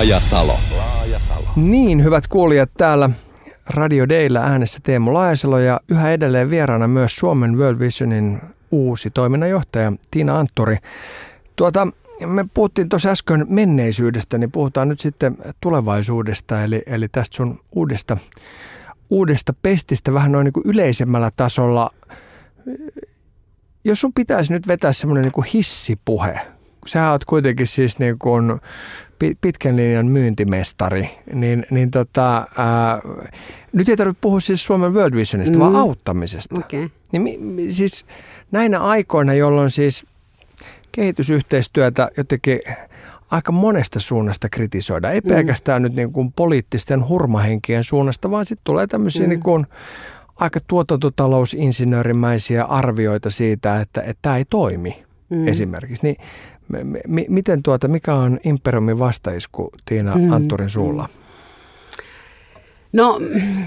Laajasalo. Niin, hyvät kuulijat, täällä Radio Dayllä äänessä Teemu Laajasalo ja yhä edelleen vieraana myös Suomen World Visionin uusi toiminnanjohtaja Tiina Antturi. Me puhuttiin tuossa äsken menneisyydestä, niin puhutaan nyt sitten tulevaisuudesta, eli tästä sun uudesta pestistä vähän noin niin kuin yleisemmällä tasolla. Jos sun pitäisi nyt vetää semmoinen niin kuin hissipuhe, sä oot kuitenkin siis niin kuin pitkän linjan myyntimestari, nyt ei tarvitse puhua siis Suomen World Visionista, vaan auttamisesta. Okay. Niin, siis näinä aikoina, jolloin siis kehitysyhteistyötä jotenkin aika monesta suunnasta kritisoidaan. Ei pelkästään nyt niin kuin poliittisten hurmahenkien suunnasta, vaan sitten tulee tämmöisiä niin kuin aika tuotantotalousinsinöörimäisiä arvioita siitä, että tämä ei toimi esimerkiksi. Niin, miten mikä on Imperiumin vastaisku Tiina Antturin suulla? No,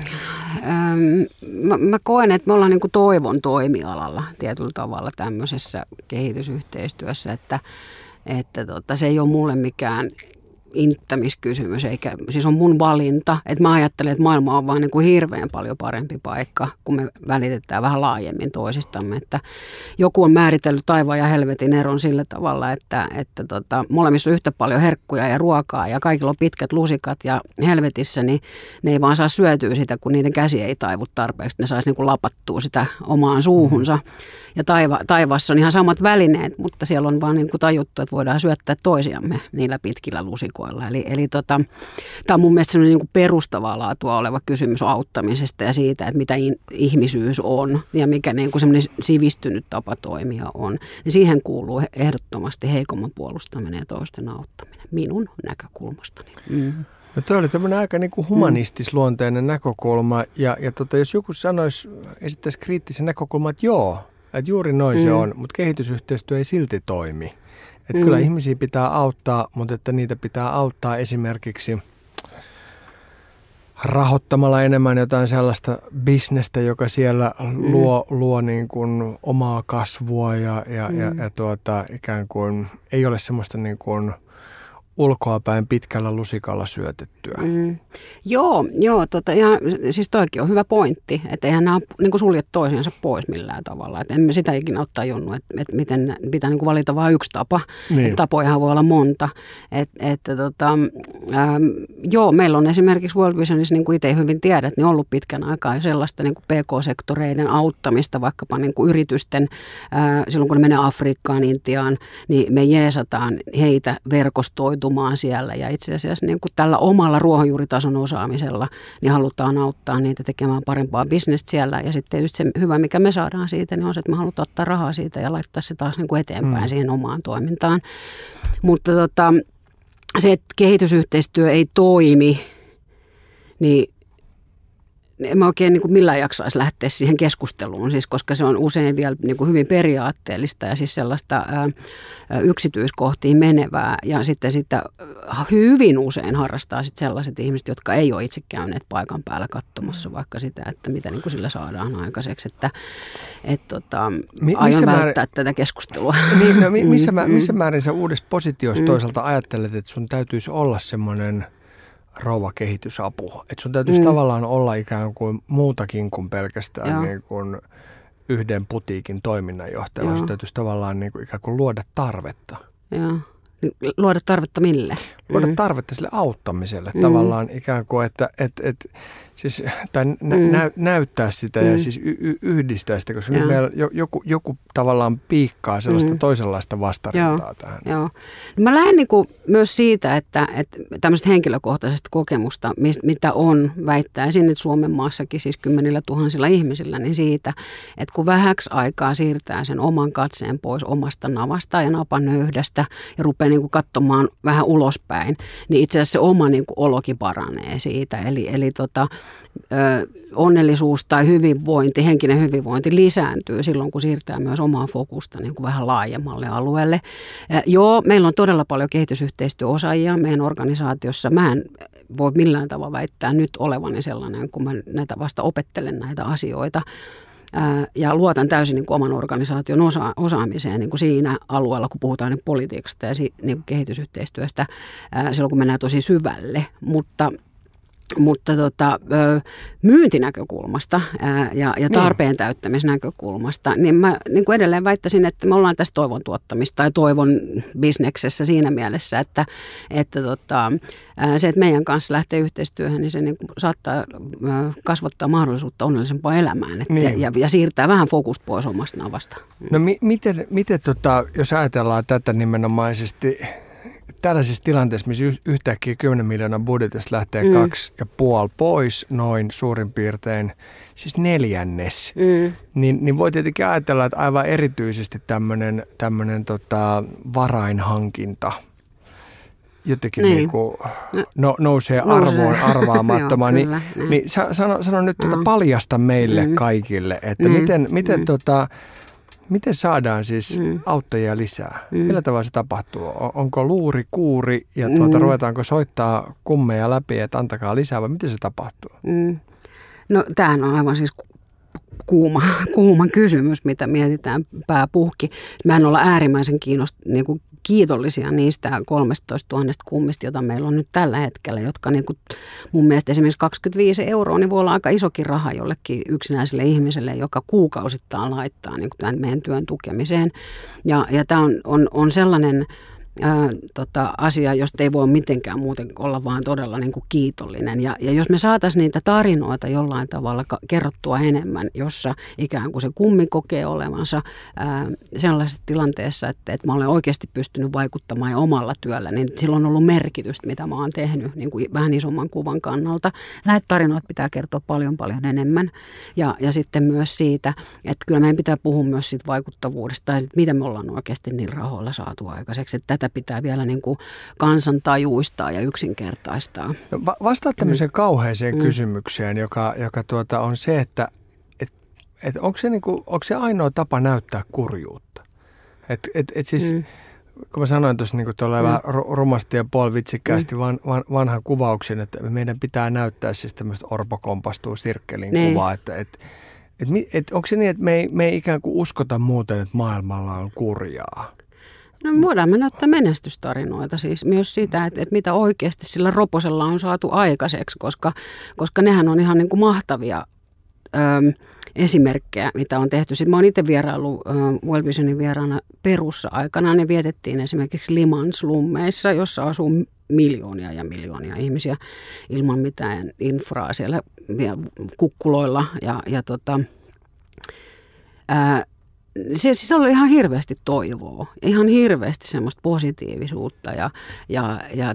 mä koen, että me ollaan niin kuin toivon toimialalla tietyllä tavalla tämmöisessä kehitysyhteistyössä, että se ei ole mulle mikään inttämiskysymys, siis on mun valinta, että mä ajattelen, että maailma on vaan niin kuin hirveän paljon parempi paikka, kun me välitetään vähän laajemmin toisistamme, että joku on määritellyt taivaan ja helvetin eron sillä tavalla, että molemmissa on yhtä paljon herkkuja ja ruokaa ja kaikilla on pitkät lusikat ja helvetissä, niin ne ei vaan saa syötyä sitä, kun niiden käsi ei taivu tarpeeksi, ne saisi niin kuin lapattua sitä omaan suuhunsa. Ja taivaassa on ihan samat välineet, mutta siellä on vaan niin kuin tajuttu, että voidaan syöttää toisiamme niillä pitkillä lusikoilla. Eli tämä on mun mielestä sellainen niin kuin perustavaa laatua oleva kysymys auttamisesta ja siitä, että mitä ihmisyys on ja mikä niin kuin semmoinen sivistynyt tapa toimia on. Ja siihen kuuluu ehdottomasti heikomman puolustaminen ja toisten auttaminen minun näkökulmastani. No toi oli tämmöinen aika niin kuin humanistisluonteinen näkökulma ja jos joku esittäisi kriittisen näkökulman, että joo, että juuri noin se on, mutta kehitysyhteistyö ei silti toimi. Että kyllä ihmisiä pitää auttaa, mutta että niitä pitää auttaa esimerkiksi rahoittamalla enemmän jotain sellaista bisnestä, joka siellä luo niin kuin omaa kasvua ja ikään kuin ei ole semmoista niin kuin ulkoapäin pitkällä lusikalla syötettyä. Joo, ihan, siis toikin on hyvä pointti, että eihän nämä niin kuin sulje toisiansa pois millään tavalla. Että emme sitä ikinä ottaa junnu, että miten pitää niin kuin valita vain yksi tapa. Niin. Tapojahan voi olla monta. Joo, meillä on esimerkiksi World Visionissa, niin kuin itse hyvin tiedät, niin ollut pitkän aikaa jo sellaista niin kuin PK-sektoreiden auttamista, vaikkapa niin kuin yritysten, silloin kun ne menee Afrikkaan, Intiaan, niin me jeesataan heitä verkostoitumaan siellä ja itse asiassa niin kuin tällä omalla ruohonjuuritason osaamisella niin halutaan auttaa niitä tekemään parempaa bisnestä siellä ja sitten tietysti se hyvä, mikä me saadaan siitä, niin on se, että me halutaan ottaa rahaa siitä ja laittaa se taas niin kuin eteenpäin siihen omaan toimintaan. Mutta se, että kehitysyhteistyö ei toimi, niin en mä oikein niin kuin millään jaksaisi lähteä siihen keskusteluun, siis, koska se on usein vielä niin kuin hyvin periaatteellista ja siis sellaista yksityiskohtiin menevää. Ja sitten hyvin usein harrastaa sitten sellaiset ihmiset, jotka ei ole itse käyneet paikan päällä katsomassa vaikka sitä, että mitä niin kuin sillä saadaan aikaiseksi. Aion välttää tätä keskustelua. Niin, no, missä määrin sä uudessa positiossa toisaalta ajattelet, että sun täytyisi olla semmoinen rouva kehitysapu. Että sun täytyisi tavallaan olla ikään kuin muutakin kuin pelkästään niin kuin yhden putiikin toiminnanjohtaja, vaan sun täytyisi tavallaan niin kuin ikään kuin luoda tarvetta. Joo. Luoda tarvetta mille? Luoda tarvetta sille auttamiselle tavallaan ikään kuin, siis, tai näyttää sitä ja siis yhdistää sitä, koska nyt meillä joku tavallaan piikkaa sellaista toisenlaista vastarintaa tähän. Joo. No mä lähden niin kuin myös siitä, että tämmöistä henkilökohtaisesta kokemusta, mitä on, väittäisin, että Suomen maassakin siis 10 000 ihmisillä, niin siitä, että kun vähäksi aikaa siirtää sen oman katseen pois omasta navasta ja napanöydästä ja rupeaa niin kuin katsomaan vähän ulospäin, niin itse asiassa se oma niin kuin olokin paranee siitä. Eli onnellisuus tai hyvinvointi, henkinen hyvinvointi lisääntyy silloin, kun siirtää myös omaa fokusta niin kuin vähän laajemmalle alueelle. Joo, meillä on todella paljon kehitysyhteistyöosaajia meidän organisaatiossa. Mä en voi millään tavalla väittää nyt olevani sellainen, kun mä näitä vasta opettelen näitä asioita. ja luotan täysin niin kuin oman organisaation osaamiseen niin kuin siinä alueella, kun puhutaan niin politiikasta ja niin kuin kehitysyhteistyöstä, silloin kun mennään tosi syvälle, mutta myyntinäkökulmasta ja tarpeen täyttämisnäkökulmasta, niin mä niin kuin edelleen väittäisin, että me ollaan tässä toivon tuottamista tai toivon bisneksessä siinä mielessä, että se, että meidän kanssa lähtee yhteistyöhön, niin se niin kuin saattaa kasvattaa mahdollisuutta onnellisempaan elämään ja siirtää vähän fokusta pois omasta navasta. No miten jos ajatellaan tätä nimenomaisesti tällaisessa tilanteessa, missä yhtäkkiä 10 miljoonan budjetista lähtee 2,5 pois, noin suurin piirtein, siis neljännes, niin voi tietenkin ajatella, että aivan erityisesti tämmöinen varainhankinta jotenkin nousee arvoon arvaamattomaan. Niin sano nyt, paljasta meille kaikille, että miten saadaan siis auttajia lisää? Millä tavalla se tapahtuu? Onko luuri kuuri ja ruvetaanko soittaa kummeja läpi, että antakaa lisää vai miten se tapahtuu? No tämähän on aivan siis kuuma kysymys, mitä mietitään pääpuhki. Mehän ollaan äärimmäisen kiitollisia niistä 13 000 kummista, joita meillä on nyt tällä hetkellä, jotka niin kuin mun mielestä esimerkiksi 25 € niin voi olla aika isokin raha jollekin yksinäiselle ihmiselle, joka kuukausittain laittaa niin kuin tämän meidän työn tukemiseen. Ja tämä on sellainen asia, josta ei voi mitenkään muuten olla vaan todella niin kuin kiitollinen. Ja jos me saataisiin niitä tarinoita jollain tavalla kerrottua enemmän, jossa ikään kuin se kummi kokee olevansa sellaisessa tilanteessa, että mä olen oikeasti pystynyt vaikuttamaan ja omalla työllä, niin silloin on ollut merkitystä, mitä mä oon tehnyt niin kuin vähän isomman kuvan kannalta. Näitä tarinoita pitää kertoa paljon enemmän. Ja sitten myös siitä, että kyllä meidän pitää puhua myös siitä vaikuttavuudesta ja mitä me ollaan oikeasti niin rahoilla saatu aikaiseksi. Että tätä pitää vielä niin kuin kansantajuistaa ja yksinkertaistaa. No, vastaa tämmöiseen kauheeseen kysymykseen, joka on se, että onko se ainoa tapa näyttää kurjuutta? Siis, kun mä sanoin tuossa niin vähän rumasti ja puolivitsikkäästi vanhan kuvauksen, että meidän pitää näyttää siis tämmöistä Orpo kompastuu sirkkelin kuvaa, että onko se niin, että me ei ikään kuin uskota muuten, että maailmalla on kurjaa? No voidaan me näyttää menestystarinoita siis myös siitä, että mitä oikeasti sillä roposella on saatu aikaiseksi, koska nehän on ihan niin kuin mahtavia esimerkkejä, mitä on tehty. Sitten mä oon itse vieraillut World Visionin vieraana Perussa aikanaan. Ne vietettiin esimerkiksi Liman slummeissa, jossa asuu miljoonia ja miljoonia ihmisiä ilman mitään infraa siellä kukkuloilla Se oli ihan hirveästi toivoa, ihan hirveästi semmoista positiivisuutta ja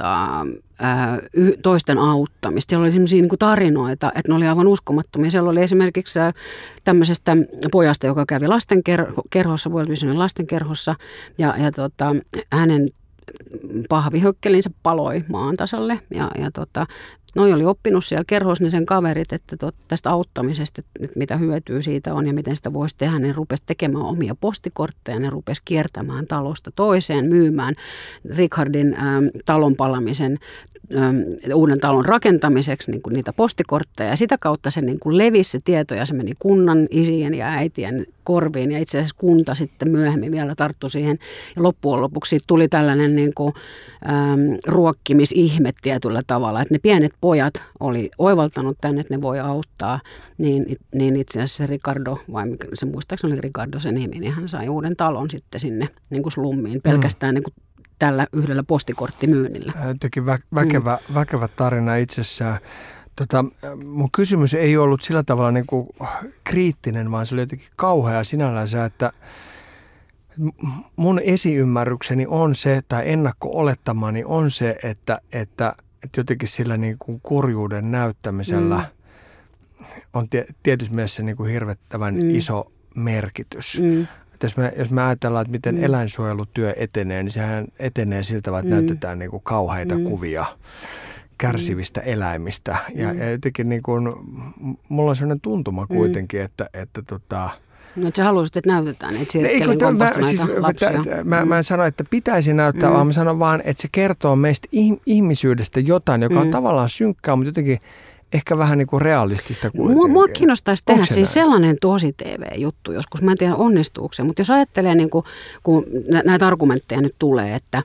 toisten auttamista. Siellä oli semmoisia niin kuin tarinoita, että ne oli aivan uskomattomia. Siellä oli esimerkiksi tämmöisestä pojasta, joka kävi lastenkerhossa, World Visionin lastenkerhossa ja hänen pahvihökkelinsä paloi maan tasalle ja noi oli oppinut siellä kerhossa, niin sen kaverit, että tästä auttamisesta, että mitä hyötyä siitä on ja miten sitä voisi tehdä, ne rupesi tekemään omia postikortteja, ne rupesi kiertämään talosta toiseen, myymään Richardin talon palamisen uuden talon rakentamiseksi niin kuin niitä postikortteja. Ja sitä kautta se niin kuin levisi se tieto ja se meni kunnan isien ja äitien korviin. Ja itse asiassa kunta sitten myöhemmin vielä tarttui siihen. Ja loppujen lopuksi tuli tällainen niin kuin, ruokkimisihme tietyllä tavalla. Että ne pienet pojat oli oivaltanut tänne, että ne voi auttaa. Niin itse asiassa se Ricardo, vai se muistaakseni oli Ricardo se nimi, niin hän sai uuden talon sitten sinne niin kuin slummiin pelkästään niin kuin tällä yhdellä postikorttimyynnillä. Jotenkin väkevä tarina itsessään. Mun kysymys ei ollut sillä tavalla niin kuin kriittinen, vaan se oli jotenkin kauhea sinällänsä, että mun esiymmärrykseni on se, tai ennakko-olettamani on se, että jotenkin sillä niin kuin kurjuuden näyttämisellä on tietyssä mielessä niin kuin hirvettävän iso merkitys. Jos me ajatellaan, että miten eläinsuojelutyö etenee, niin sehän etenee siltä tavalla, että näytetään niin kuin kauheita kuvia kärsivistä eläimistä. Ja jotenkin niin kuin, mulla on sellainen tuntuma kuitenkin, että No, että sä haluaisit, että näytetään niitä sirkkelin kompastuneita lapsia. Mä en sano, että pitäisi näyttää, vaan mä sanon vaan, että se kertoo meistä ihmisyydestä jotain, joka on tavallaan synkkää, mutta jotenkin ehkä vähän niin kuin realistista kuitenkin. Mua kiinnostaisi tehdä siis sellainen tosi TV-juttu joskus. Mä en tiedä onnistuuko se, mutta jos ajattelee, niin kun näitä argumentteja nyt tulee, että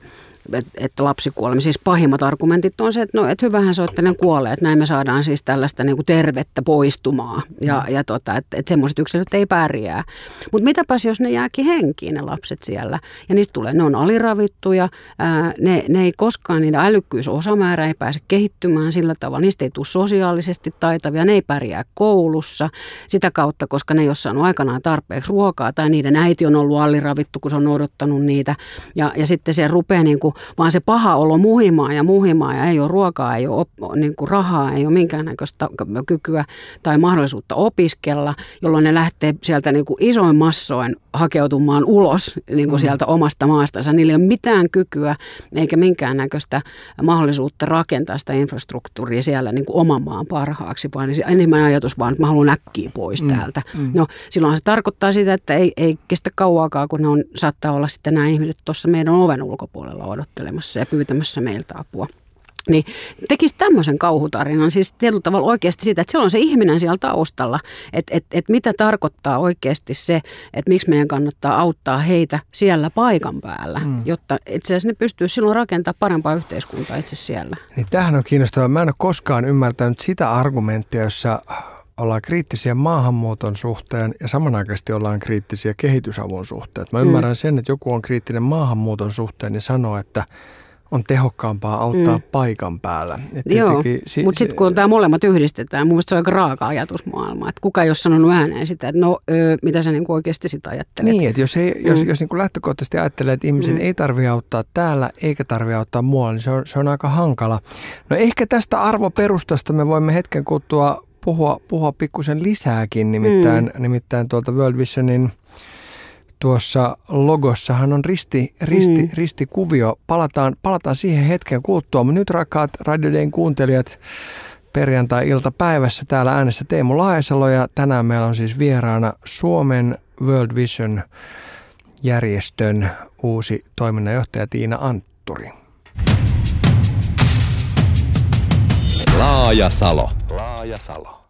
lapsi kuolema. Siis pahimmat argumentit on se, että no, et hyvähän se on, että ne kuolee, että näin me saadaan siis tällaista niin kuin tervettä poistumaa ja että semmoiset yksilöt ei pärjää. Mutta mitäpäs jos ne jääkin henkiin ne lapset siellä ja niistä tulee, ne on aliravittuja, ne ei koskaan, niiden älykkyysosamäärä ei pääse kehittymään sillä tavalla, niistä ei tule sosiaalisesti taitavia, ne ei pärjää koulussa sitä kautta, koska ne ei ole saanut aikanaan tarpeeksi ruokaa tai niiden äiti on ollut aliravittu, kun se on odottanut niitä ja sitten se rupeaa niin kuin vaan se paha olo muhimaa ja ei ole ruokaa, ei ole niin kuin rahaa, ei ole minkäännäköistä kykyä tai mahdollisuutta opiskella, jolloin ne lähtee sieltä niin kuin isoin massoin hakeutumaan ulos niin kuin sieltä omasta maastansa. Niillä ei ole mitään kykyä eikä minkäännäköistä mahdollisuutta rakentaa sitä infrastruktuuria siellä niin kuin oman maan parhaaksi, vaan enemmän ajatus vaan, että mä haluan äkkiä pois täältä. No silloinhan se tarkoittaa sitä, että ei kestä kauaakaan, kun saattaa olla sitten nämä ihmiset tuossa meidän oven ulkopuolella odottelemassa ja pyytämässä meiltä apua. Niin tekisi tämmöisen kauhutarinan, siis tietyllä tavalla oikeasti sitä, että siellä on se ihminen siellä taustalla, että mitä tarkoittaa oikeasti se, että miksi meidän kannattaa auttaa heitä siellä paikan päällä, jotta itse asiassa ne pystyy silloin rakentamaan parempaa yhteiskuntaa itse siellä. Niin tämähän on kiinnostavaa. Mä en ole koskaan ymmärtänyt sitä argumenttia, jossa ollaan kriittisiä maahanmuuton suhteen ja samanaikaisesti ollaan kriittisiä kehitysavun suhteen. Mä ymmärrän sen, että joku on kriittinen maahanmuuton suhteen ja sanoo, että on tehokkaampaa auttaa paikan päällä. Joo, mutta sitten kun tämä molemmat yhdistetään, mun mielestä se on aika raaka ajatusmaailma. Että kukaan ei ole sanonut ääneen sitä, että mitä sä niinku oikeasti sitä ajattelet. Niin, että jos niinku lähtökohtaisesti ajattelee, että ihmisen ei tarvitse auttaa täällä eikä tarvitse auttaa muualla, niin se on aika hankala. No ehkä tästä arvoperustasta me voimme hetken kuluttua puhua pikkusen lisääkin, nimittäin tuolta World Visionin tuossa logossahan on ristikuvio. Palataan siihen hetken kuluttua, mutta nyt rakkaat Radio Dayn kuuntelijat, perjantai-iltapäivässä täällä äänessä Teemu Laajasalo ja tänään meillä on siis vieraana Suomen World Vision järjestön uusi toiminnanjohtaja Tiina Antturi. Laajasalo.